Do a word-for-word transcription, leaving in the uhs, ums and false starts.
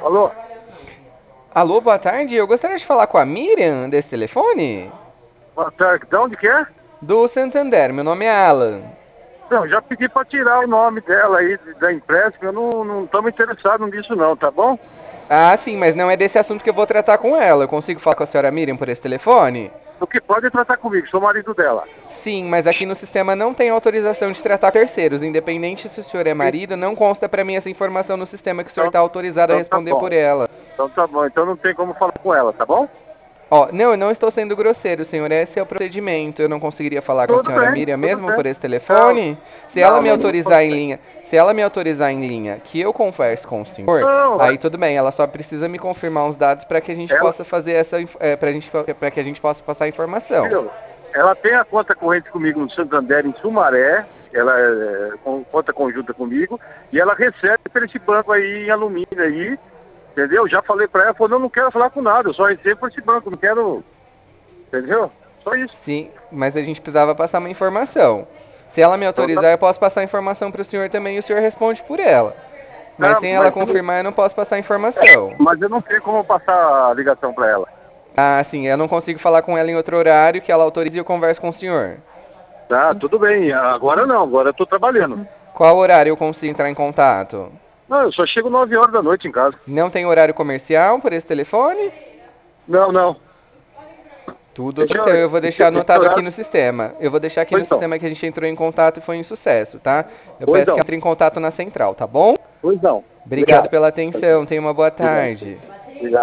Alô? Alô, boa tarde. Eu gostaria de falar com a Miriam desse telefone? Boa tarde. De onde que é? Do Santander. Meu nome é Alan. Não, já pedi para tirar o nome dela aí da empréstimo. Eu não, não estamos interessados nisso não, tá bom? Ah, sim, mas não é desse assunto que eu vou tratar com ela. Eu consigo falar com a senhora Miriam por esse telefone? O que pode é tratar comigo, sou marido dela. Sim, mas aqui no sistema não tem autorização de tratar terceiros. Independente se o senhor é marido, não consta pra mim essa informação no sistema que o senhor Então, está autorizado a então tá responder por bom. ela. Então tá bom. Então não tem como falar com ela, tá bom? Ó, não, eu não estou sendo grosseiro, senhor. Esse é o procedimento. Eu não conseguiria falar com a Tudo senhora bem, Miriam tudo mesmo bem. por esse Não, telefone? Se ela não, me não, não. autorizar em linha, se ela me autorizar em linha que eu converse com o senhor, Não, aí tudo bem. Ela só precisa me confirmar uns dados para que a gente ela, possa fazer essa, é, para gente, para que a gente possa passar a informação. viu? Ela tem a conta corrente comigo no Santander, em Sumaré. Ela é com, conta conjunta comigo. E ela recebe por esse banco aí em alumínio aí. Entendeu? Já falei pra ela, falou, não, não quero falar com nada, eu só recebo por esse banco, não quero. Entendeu? Só isso. Sim, mas a gente precisava passar uma informação. Se ela me Então tá. autorizar, eu posso passar a informação para o senhor também e o senhor responde por ela. Mas Não, sem ela mas, eu não- confirmar, eu não posso passar a informação. mas eu não tenho como passar a ligação pra ela. Ah, sim, eu não consigo falar com ela em outro horário que ela autorize e eu converso com o senhor. Tá, tudo bem. Agora não, agora eu tô trabalhando. Qual horário eu consigo entrar em contato? Não, eu só chego nove horas da noite em casa. Não tem horário comercial por esse telefone? Não, não. Tudo bem, Esse, então hor- eu vou esse, deixar esse anotado aqui horário. no sistema. Eu vou deixar aqui Pois no não. sistema que a gente entrou em contato e foi um sucesso, tá? Eu Pois peço que não. entre em contato na central, tá bom? Pois não. Obrigado Obrigado. pela atenção, tenha uma boa Obrigado. tarde.